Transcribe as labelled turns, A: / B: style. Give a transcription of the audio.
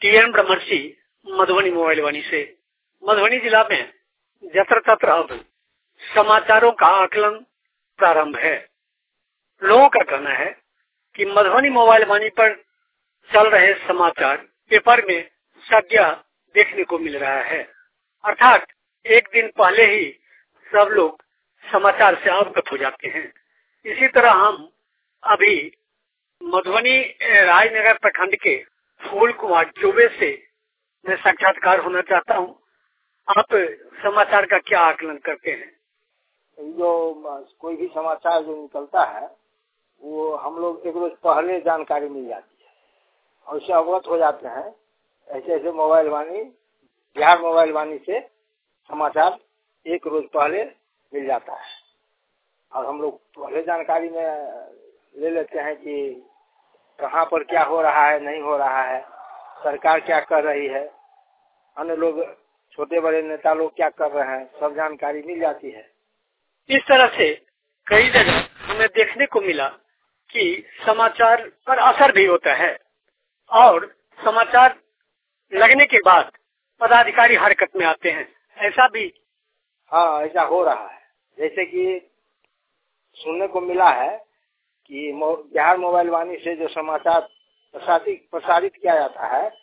A: TN ब्रह्मर्षि Madhubani mobile Vani से। मधुबनी जिला में जत्र तत्र अब समाचारों का आकलन प्रारंभ है। लोगों का कहना है कि मधुबनी मोबाइल वाणी पर चल रहे समाचार पेपर में सद्य देखने को मिल रहा है, अर्थात एक दिन पहले ही सब लोग समाचार से अवगत हो जाते हैं। इसी तरह हम अभी मधुबनी राजनगर प्रखंड के फूल कुमार चौबे से मैं साक्षात्कार होना चाहता हूँ। आप समाचार का क्या आकलन करते हैं?
B: जो कोई भी समाचार जो निकलता है वो हम लोग एक रोज पहले जानकारी मिल जाती है और उससे अवगत हो जाते हैं। ऐसे ऐसे मोबाइल वाणी, बिहार मोबाइल वाणी से समाचार एक रोज पहले मिल जाता है और हम लोग पहले जानकारी में ले लेते हैं कि कहाँ पर क्या हो रहा है, नहीं हो रहा है, सरकार क्या कर रही है, अन्य लोग छोटे बड़े नेता लोग क्या कर रहे हैं, सब जानकारी मिल जाती है।
A: इस तरह से कई जगह हमें देखने को मिला कि समाचार पर असर भी होता है और समाचार लगने के बाद पदाधिकारी हरकत में आते हैं, ऐसा भी?
B: हाँ, ऐसा हो रहा है। जैसे कि सुनने को मिला है कि बिहार मोबाइल वाणी से जो समाचार प्रसारित किया जाता है